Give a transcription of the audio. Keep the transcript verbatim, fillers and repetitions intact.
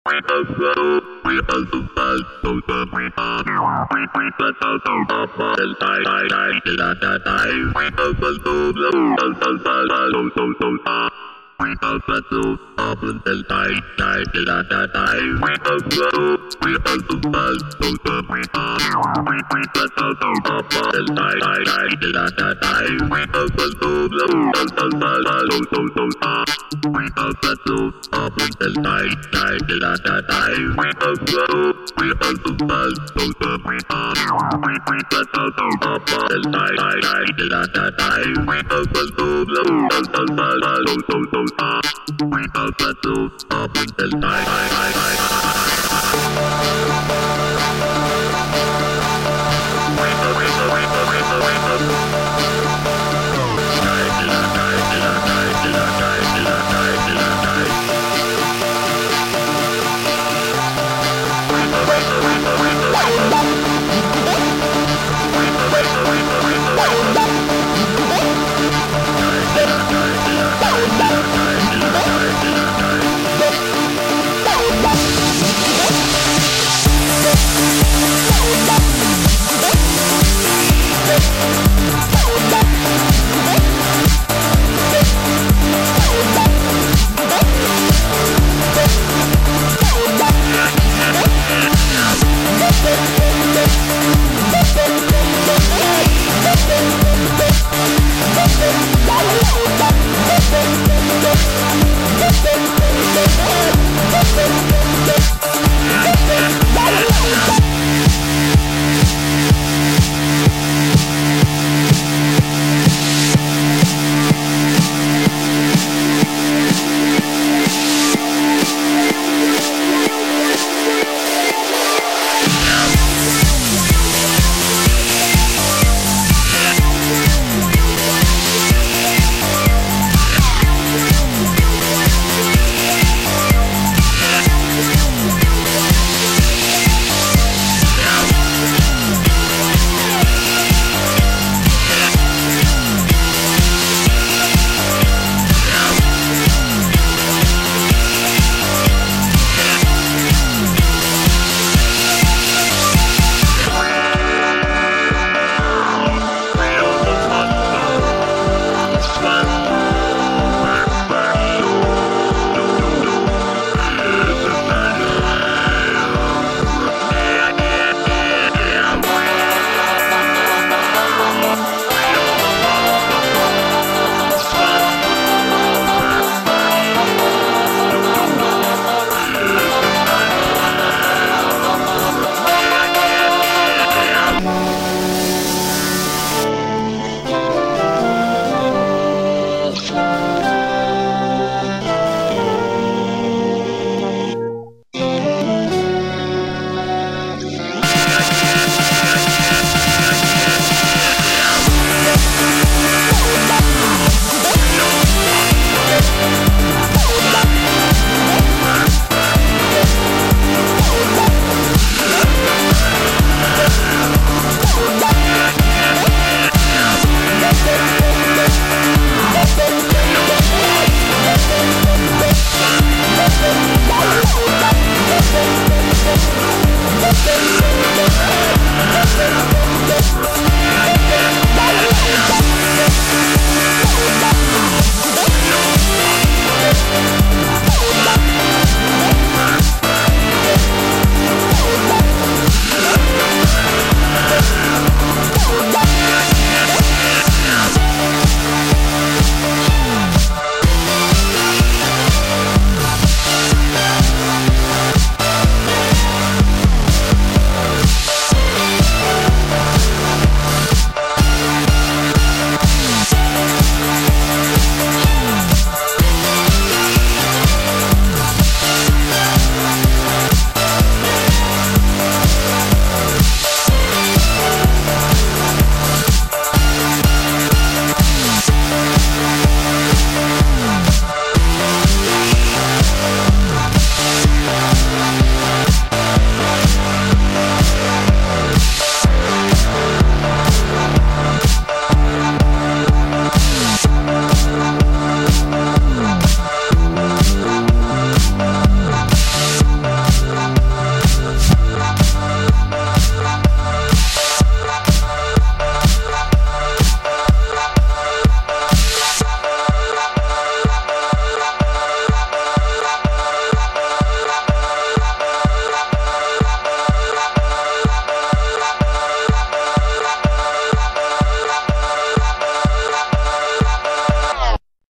We have the two up until die, die, till I die. We have the two, we have the best, so that we have. We we the two up until die, die, die, till I die. We have the two, until die, so so so so. We have the two up until die, die, till I die. We have the two, we have the best, so that we have. We we the two up until die, die, die, till I die. We have the two, until die, so so so. We have the two up until die, die, die, die, die.